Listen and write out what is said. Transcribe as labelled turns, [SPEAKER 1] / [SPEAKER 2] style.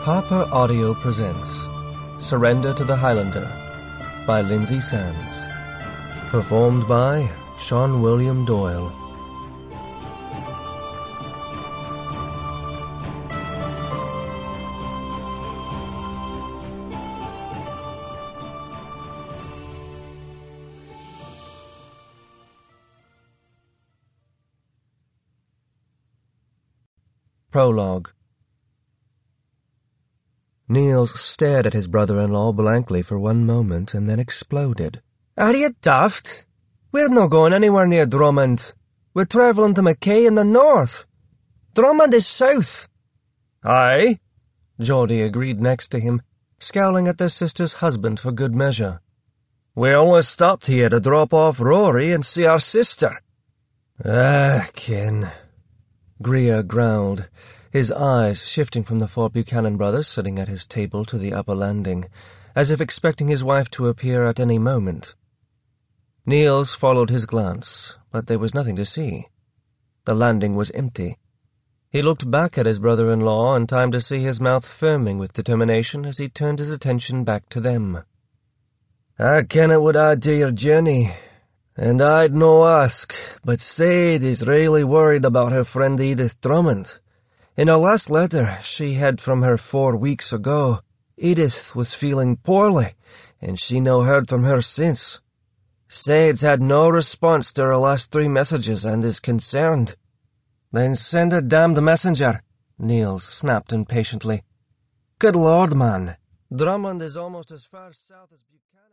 [SPEAKER 1] Harper Audio presents Surrender to the Highlander by Lindsay Sands. Performed by Sean William Doyle. Prologue. Niels stared at his brother-in-law blankly for one moment and then exploded. "Are you daft? We're not going anywhere near Drummond. We're travelling to Mackay in the north. Drummond is south." "Aye," Geordie agreed next to him, scowling at their sister's husband for good measure. "We only stopped here to drop off Rory and see our sister." Ken," Greer growled, his eyes shifting from the four Buchanan brothers sitting at his table to the upper landing, as if expecting his wife to appear at any moment. Niels followed his glance, but there was nothing to see. The landing was empty. He looked back at his brother-in-law in time to see his mouth firming with determination as he turned his attention back to them. "I kenna what I'd do your journey, and I'd no ask, but Sade is really worried about her friend Edith Drummond. In her last letter she had from her 4 weeks ago, Edith was feeling poorly, and she no heard from her since. Sade's had no response to her last 3 messages and is concerned." "Then send a damned messenger," Niels snapped impatiently. "Good Lord, man. Drummond is almost as far south as Buchanan."